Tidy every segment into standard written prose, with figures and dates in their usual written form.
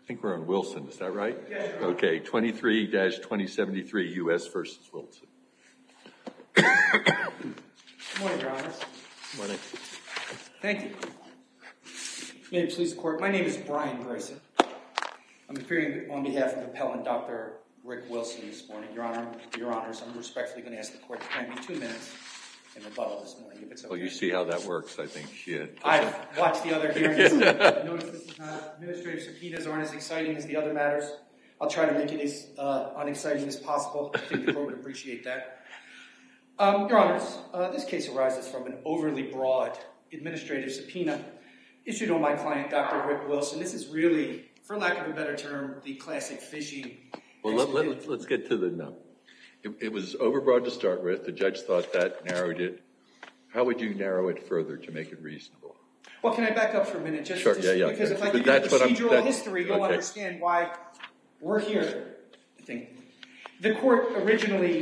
I think we're on Wilson, is that right? Yes, sir. Okay, 23-2073 U.S. versus Wilson. Good morning, Your Honors. Good morning. Thank you. May it please the Court, my name is Brian Grayson. I'm appearing on behalf of Appellant Dr. Rick Wilson this morning. Your Honors, I'm respectfully going to ask the Court to grant me 2 minutes in rebuttal this morning, if it's okay. Well, you see how that works, I think. Yeah. I've watched the other hearings. I noticed this is not, administrative subpoenas aren't as exciting as the other matters. I'll try to make it as unexciting as possible. I think the Court would appreciate that. Your Honors, this case arises from an overly broad administrative subpoena issued on my client, Dr. Rick Wilson. This is really, for lack of a better term, the classic phishing. Well, let's get to the no. It was overbroad to start with. The judge thought that narrowed it. How would you narrow it further to make it reasonable? Well, can I back up for a minute? Sure, yeah. Because if I give you the procedural history, you'll understand why we're here, I think. The Court originally,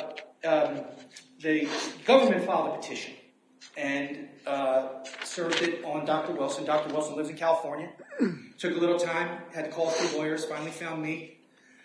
the government filed a petition and served it on Dr. Wilson. Dr. Wilson lives in California. Took a little time, had to call 3 lawyers, finally found me.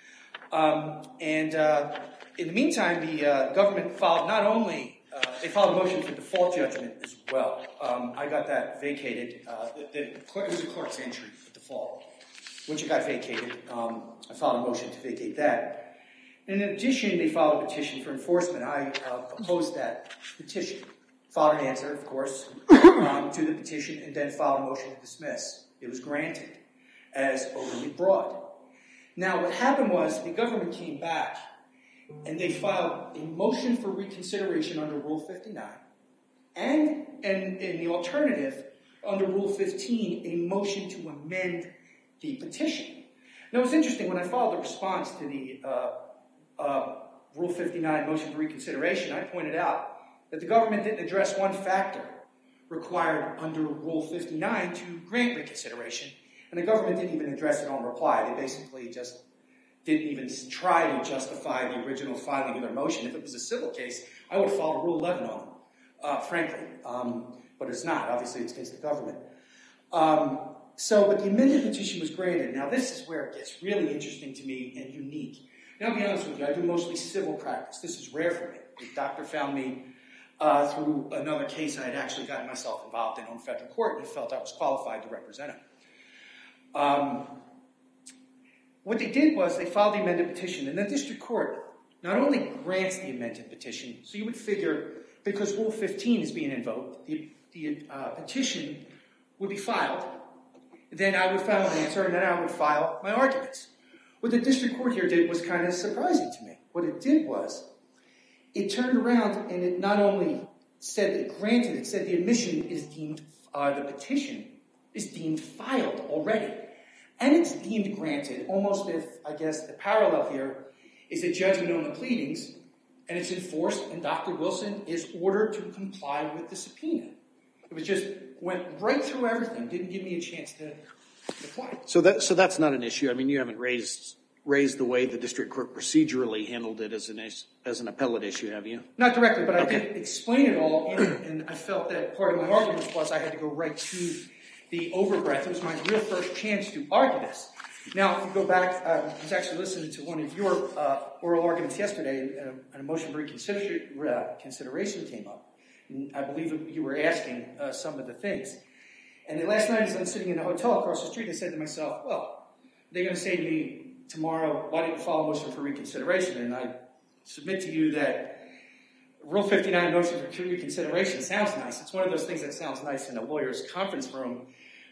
In the meantime, the government filed they filed a motion for default judgment as well. I got that vacated. It was a clerk's entry for default, which it got vacated. I filed a motion to vacate that. And in addition, they filed a petition for enforcement. I opposed that petition. Filed an answer, of course, to the petition, and then filed a motion to dismiss. It was granted as overly broad. Now, what happened was the government came back and they filed a motion for reconsideration under Rule 59 and in the alternative, under Rule 15, a motion to amend the petition. Now, it's interesting, when I filed the response to the Rule 59 motion for reconsideration, I pointed out that the government didn't address one factor required under Rule 59 to grant reconsideration, and the government didn't even address it on reply. They basically just didn't even try to justify the original filing of their motion. If it was a civil case, I would have filed Rule 11 on them, frankly. But it's not. Obviously, it's against the government. But the amended petition was granted. Now, this is where it gets really interesting to me and unique. Now, I'll be honest with you, I do mostly civil practice. This is rare for me. The doctor found me through another case I had actually gotten myself involved in on federal court, and he felt I was qualified to represent him. What they did was they filed the amended petition, and the district court not only grants the amended petition, so you would figure, because Rule 15 is being invoked, the petition would be filed, then I would file an answer, and then I would file my arguments. What the district court here did was kind of surprising to me. What it did was, it turned around and it not only said it granted, it said the admission is deemed, the petition is deemed filed already. And it's deemed granted, almost if, I guess, the parallel here is a judgment on the pleadings, and it's enforced, and Dr. Wilson is ordered to comply with the subpoena. It was just, went right through everything, didn't give me a chance to reply. So that's not an issue. I mean, you haven't raised the way the district court procedurally handled it as an appellate issue, have you? Not directly, but I did explain it all, and I felt that part of my argument was I had to go right to the overbreadth. It was my real first chance to argue this. Now, if you go back, I was actually listening to one of your oral arguments yesterday, and a motion for reconsideration came up. And I believe you were asking some of the things. And then last night, as I'm sitting in a hotel across the street, I said to myself, well, they're going to say to me tomorrow, why didn't you file a motion for reconsideration? And I submit to you that Rule 59 motion for reconsideration sounds nice. It's one of those things that sounds nice in a lawyer's conference room.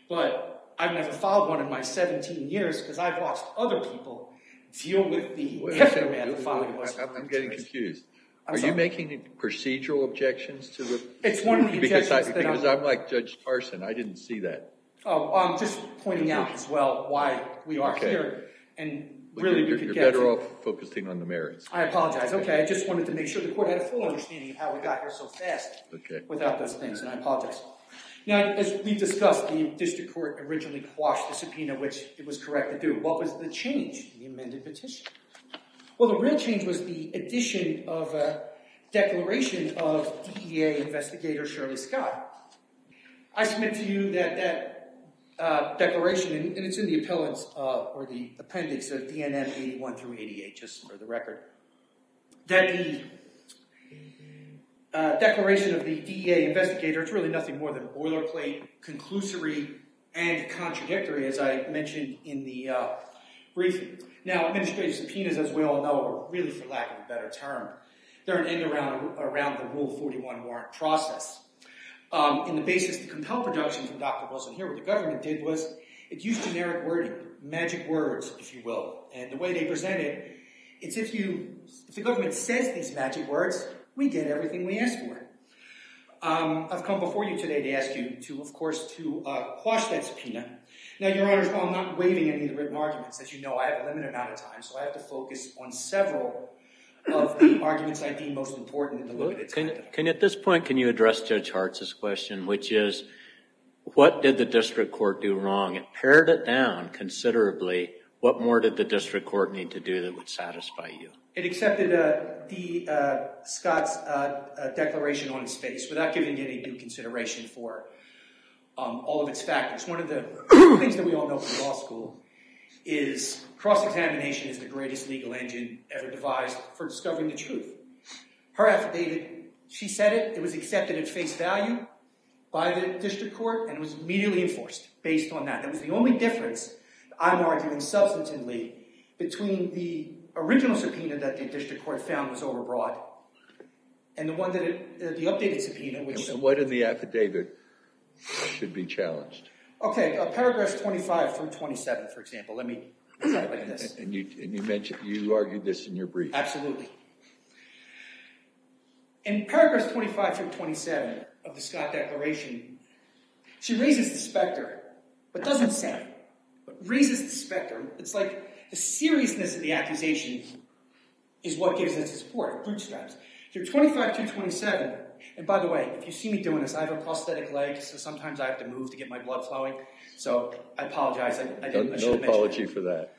But I've never filed one in my 17 years because I've watched other people deal with the aftermath of filing a motion. I'm getting confused. Are you making procedural objections to the... It's one of the objections because I'm like Judge Parson. I didn't see that. Oh, I'm just pointing out as well why we are here. And really, you're better off focusing on the merits. I apologize. Okay, I just wanted to make sure the court had a full understanding of how we got here so fast without those things, and I apologize. Now, as we discussed, the district court originally quashed the subpoena, which it was correct to do. What was the change in the amended petition? Well, the real change was the addition of a declaration of DEA investigator Shirley Scott. I submit to you that declaration, and it's in the appellant's or the appendix of DNM 81 through 88, just for the record, that the declaration of the DEA investigator is really nothing more than boilerplate, conclusory, and contradictory, as I mentioned in the briefing. Now, administrative subpoenas, as we all know, are really, for lack of a better term, they're an end around the Rule 41 warrant process. In the basis to compel production from Dr. Wilson here, what the government did was it used generic wording, magic words, if you will. And the way they present it, it's if the government says these magic words, we get everything we ask for. I've come before you today to ask you to, of course, to quash that subpoena. Now, Your Honors, while I'm not waiving any of the written arguments, as you know, I have a limited amount of time, so I have to focus on several of the arguments I deem most important in the limited time. At this point, can you address Judge Hartz's question, which is, what did the district court do wrong? It pared it down considerably. What more did the district court need to do that would satisfy you? It accepted Scott's declaration on its face without giving it any due consideration for all of its factors. One of the things that we all know from law school is cross-examination is the greatest legal engine ever devised for discovering the truth. Her affidavit, she said it, it was accepted at face value by the district court, and it was immediately enforced based on that. That was the only difference, I'm arguing substantively, between the original subpoena that the district court found was overbroad and the one that the updated subpoena, which... And what in the affidavit should be challenged? Okay, paragraphs 25 through 27, for example. Let me try it like this. And you mentioned, you argued this in your brief. Absolutely. In paragraphs 25 through 27 of the Scott Declaration, she raises the specter, but doesn't say it, but raises the specter. It's like the seriousness of the accusation is what gives it support, it bootstraps. Through 25 through 27, and by the way, if you see me doing this, I have a prosthetic leg, so sometimes I have to move to get my blood flowing. So I apologize. I No apology for that.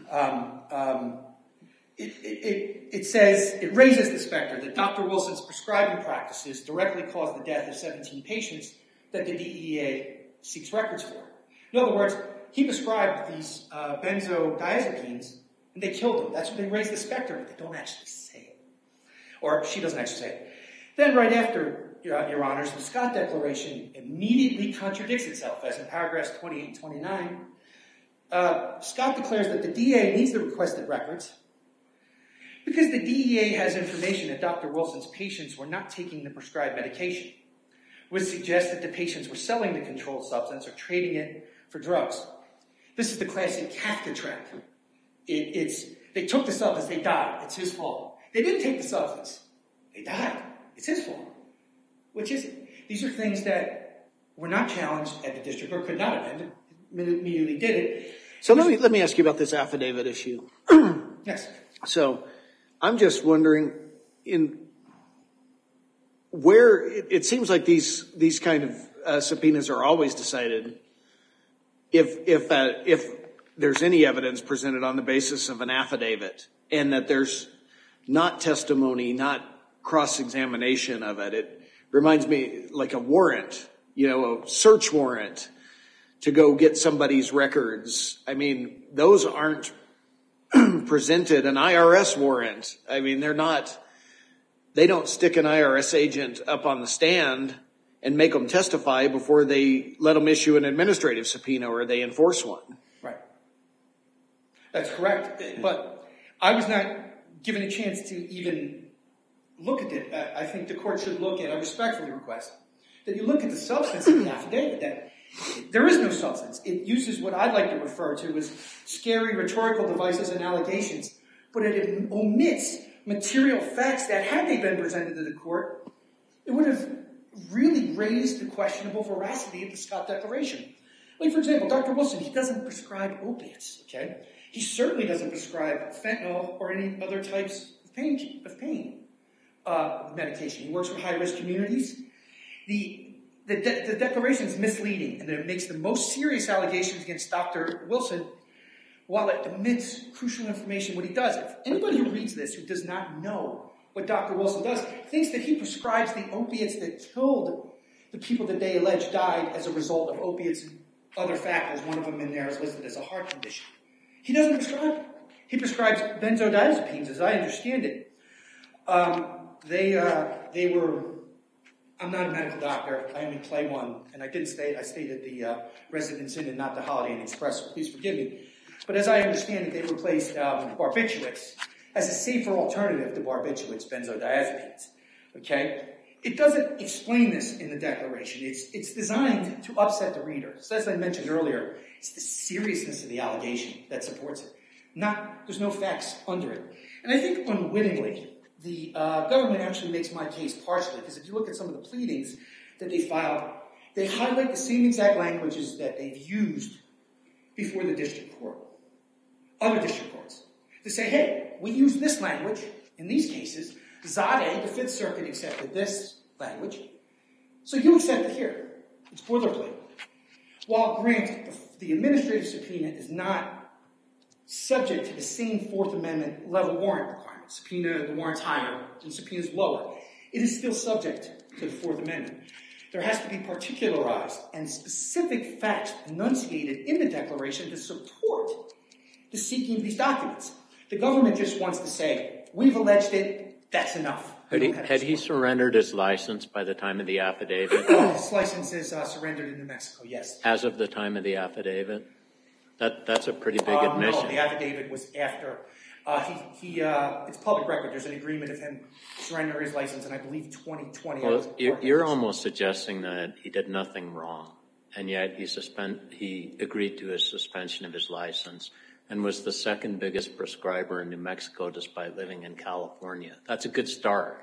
It says, it raises the specter that Dr. Wilson's prescribing practices directly caused the death of 17 patients that the DEA seeks records for. In other words, he prescribed these benzodiazepines, and they killed them. That's what they raise the specter, but they don't actually say it. Or she doesn't actually say it. Then right after, Your Honors, the Scott Declaration immediately contradicts itself, as in paragraphs 28 and 29. Scott declares that the DEA needs the requested records because the DEA has information that Dr. Wilson's patients were not taking the prescribed medication, which suggests that the patients were selling the controlled substance or trading it for drugs. This is the classic Kafka trap. They took the substance, they died. It's his fault. They didn't take the substance. They died. It's his fault. Which is it? These are things that were not challenged at the district or could not have been. Immediately did it. So let me ask you about this affidavit issue. Yes. So I'm just wondering, in where it seems like these kind of subpoenas are always decided if there's any evidence presented on the basis of an affidavit and that there's not testimony, not cross-examination of it. It reminds me like a warrant, a search warrant to go get somebody's records. I mean, those aren't presented. An IRS warrant, I mean, they don't stick an IRS agent up on the stand and make them testify before they let them issue an administrative subpoena or they enforce one. Right. That's correct. But I was not given a chance to even look at it. I think the court should look at, I respectfully request, that you look at the substance of the affidavit, that there is no substance. It uses what I'd like to refer to as scary rhetorical devices and allegations, but it omits material facts that, had they been presented to the court, it would have really raised the questionable veracity of the Scott Declaration. Like, for example, Dr. Wilson, he doesn't prescribe opiates, okay? He certainly doesn't prescribe fentanyl or any other types of pain medication. He works with high-risk communities. The declaration is misleading, and it makes the most serious allegations against Dr. Wilson while it omits crucial information, what he does. If anybody who reads this who does not know what Dr. Wilson does thinks that he prescribes the opiates that killed the people that they allege died as a result of opiates other factors. One of them in there is listed as a heart condition. He doesn't prescribe it. He prescribes benzodiazepines, as I understand it. They were, I'm not a medical doctor. I only play one, and I stayed at the Residence Inn and not the Holiday Inn Express, so please forgive me. But as I understand it, they replaced barbiturates as a safer alternative to barbiturates, benzodiazepines. Okay? It doesn't explain this in the declaration. It's designed to upset the reader. So as I mentioned earlier, it's the seriousness of the allegation that supports it. There's no facts under it. And I think unwittingly, the government actually makes my case partially, because if you look at some of the pleadings that they filed, they highlight the same exact languages that they've used before the district court, other district courts, to say, hey, we use this language in these cases. Zade, the Fifth Circuit, accepted this language, so you accept it here. It's boilerplate. While granted, the administrative subpoena is not subject to the same Fourth Amendment level warrant requirements. The warrant's higher, and subpoena's lower. It is still subject to the Fourth Amendment. There has to be particularized and specific facts enunciated in the declaration to support the seeking of these documents. The government just wants to say, we've alleged it, that's enough. Had he surrendered his license by the time of the affidavit? His license is surrendered in New Mexico, yes. As of the time of the affidavit? That's a pretty big admission. No, the affidavit was after. It's public record. There's an agreement of him surrendering his license in, I believe, 2020. Well, you're almost suggesting that he did nothing wrong, and yet he agreed to a suspension of his license and was the second biggest prescriber in New Mexico despite living in California. That's a good start.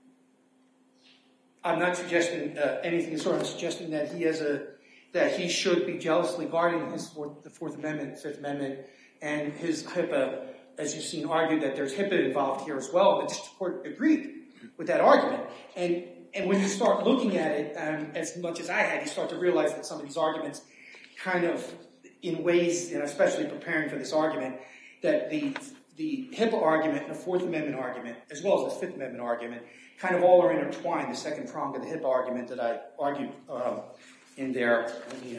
I'm not suggesting anything sort. I'm suggesting that he should be jealously guarding the Fourth Amendment, Fifth Amendment, and his HIPAA, as you've seen, argued that there's HIPAA involved here as well. The district court agreed with that argument. And when you start looking at it, as much as I had, you start to realize that some of these arguments kind of, in ways, and especially preparing for this argument, that the HIPAA argument and the Fourth Amendment argument, as well as the Fifth Amendment argument, kind of all are intertwined. The second prong of the HIPAA argument that I argued in there, let me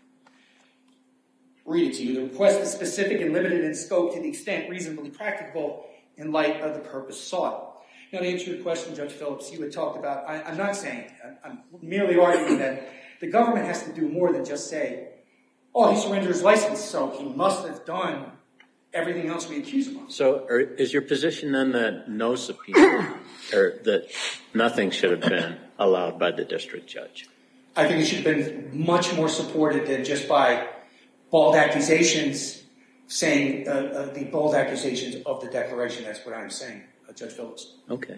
read it to you. The request is specific and limited in scope to the extent reasonably practicable in light of the purpose sought. Now, to answer your question, Judge Phillips, you had talked about, I'm not saying, I'm merely arguing that the government has to do more than just say, oh, he surrendered his license, so he must have done everything else we accuse him of. So is your position then that no subpoena, or that nothing should have been allowed by the district judge? I think it should have been much more supported than just by bald accusations, saying the bold accusations of the declaration. That's what I'm saying, Judge Phillips. Okay.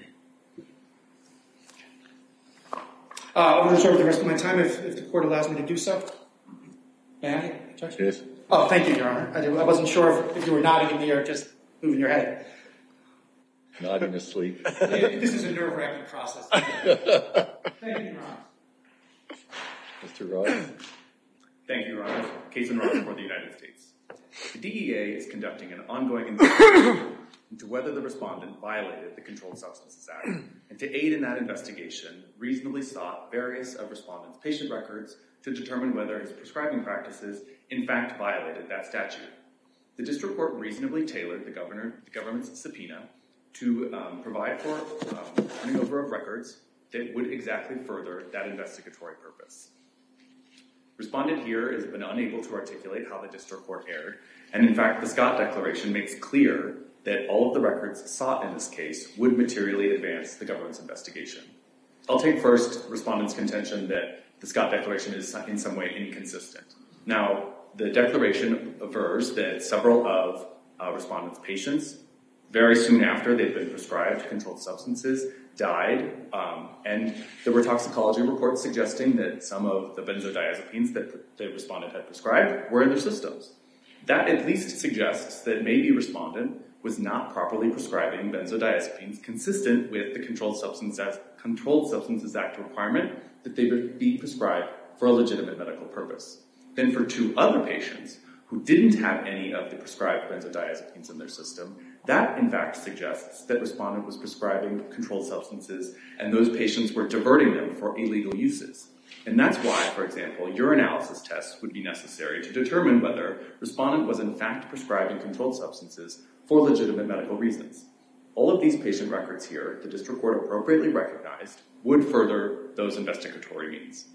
I will reserve the rest of my time if the court allows me to do so. May I, Judge? Yes. Oh, thank you, Your Honor. I wasn't sure if you were nodding at me or just moving your head. Nodding asleep. This is a nerve-wracking process. Thank you, Your Honor. Mr. Ross. Thank you, Your Honor. Kason Ross for the United States. The DEA is conducting an ongoing investigation into whether the respondent violated the Controlled Substances Act, and to aid in that investigation, reasonably sought various of respondent's patient records to determine whether his prescribing practices in fact violated that statute. The district court reasonably tailored the government's subpoena to provide for turning over of records that would exactly further that investigatory purpose. Respondent here has been unable to articulate how the district court erred, and in fact the Scott Declaration makes clear that all of the records sought in this case would materially advance the government's investigation. I'll take first respondent's contention that the Scott Declaration is in some way inconsistent. Now, the declaration avers that several of respondent's patients, very soon after they'd been prescribed controlled substances, died, and there were toxicology reports suggesting that some of the benzodiazepines that the respondent had prescribed were in their systems. That at least suggests that maybe respondent was not properly prescribing benzodiazepines consistent with the Controlled Substances Act requirement that they be prescribed for a legitimate medical purpose. Then for two other patients who didn't have any of the prescribed benzodiazepines in their system, that in fact suggests that respondent was prescribing controlled substances and those patients were diverting them for illegal uses. And that's why, for example, urinalysis tests would be necessary to determine whether respondent was in fact prescribing controlled substances for legitimate medical reasons. All of these patient records here, the district court appropriately recognized, would further those investigatory means.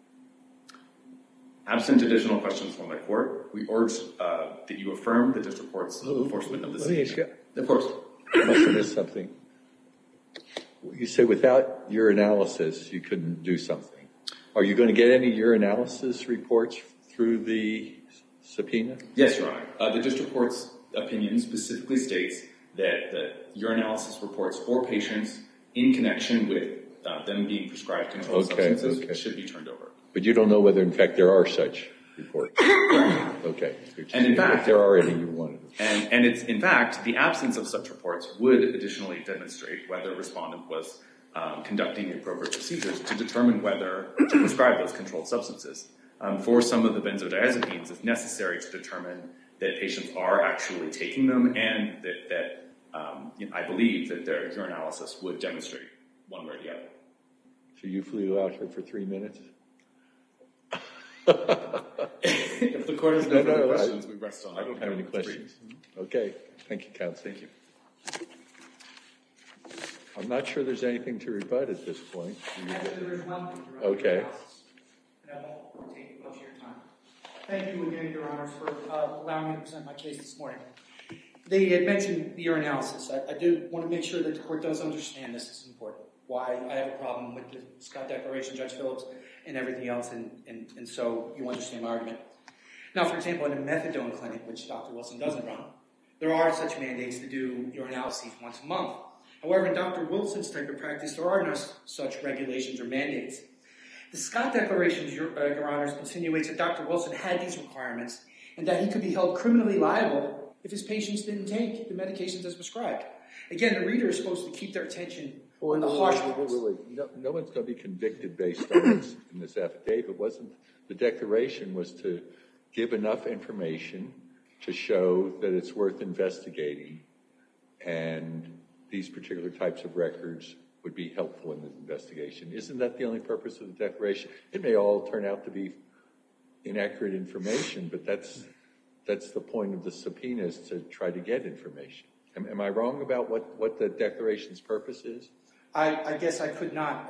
Absent additional questions from the court, we urge that you affirm the district court's enforcement of the subpoena. Of course. I must have missed something. You say without urinalysis, you couldn't do something. Are you going to get any urinalysis reports through the subpoena? Yes, Your Honor. The district court's opinion specifically states that the urinalysis reports for patients in connection with them being prescribed controlled substances should be turned over. But you don't know whether, in fact, there are such reports. Okay. And in fact, if there are any, you wanted. And it's in fact the absence of such reports would additionally demonstrate whether respondent was conducting the appropriate procedures to determine whether to prescribe those controlled substances. For some of the benzodiazepines, it's necessary to determine that patients are actually taking them, and that I believe that their urinalysis would demonstrate one way or the other. So you flew out here for 3 minutes? If the court has no further questions, we rest on that. I don't have any questions. Okay. Thank you, counsel. Thank you. I'm not sure there's anything to rebut at this point. Actually, there's one thing. Okay. And I won't take much of your time. Thank you again, Your Honors, for allowing me to present my case this morning. They had mentioned the urinalysis. I do want to make sure that the court does understand this is important. Why I have a problem with the Scott Declaration, Judge Phillips, and everything else, and so you understand my argument. Now, for example, in a methadone clinic, which Dr. Wilson doesn't run, there are such mandates to do urinalyses once a month. However, in Dr. Wilson's type of practice, there are no such regulations or mandates. The Scott Declaration, Your Honors, insinuates that Dr. Wilson had these requirements and that he could be held criminally liable if his patients didn't take the medications as prescribed. Again, the reader is supposed to keep their attention on the harsh ones. No one's going to be convicted based on this in this affidavit. The declaration was to give enough information to show that it's worth investigating, and these particular types of records would be helpful in the investigation. Isn't that the only purpose of the declaration? It may all turn out to be inaccurate information, but that's the point of the subpoena, is to try to get information. Am I wrong about what the declaration's purpose is? I guess I could not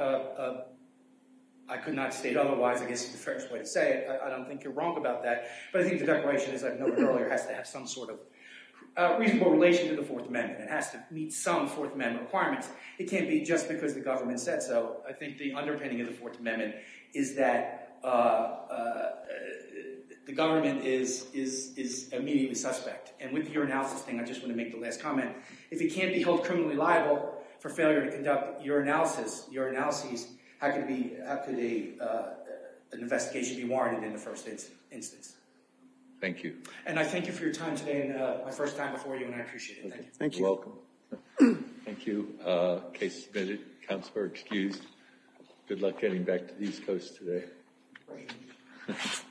state otherwise. I guess is the fairest way to say it. I don't think you're wrong about that. But I think the declaration, as I've noted earlier, has to have some sort of reasonable relation to the Fourth Amendment. It has to meet some Fourth Amendment requirements. It can't be just because the government said so. I think the underpinning of the Fourth Amendment is that the government is immediately suspect. And with the urinalysis thing, I just want to make the last comment. If it can't be held criminally liable for failure to conduct urinalyses, how could an investigation be warranted in the first instance? Thank you. And I thank you for your time today, and my first time before you, and I appreciate it. Thank you. Thank you. Welcome. Thank you. Case submitted. Counselor excused. Good luck getting back to the East Coast today.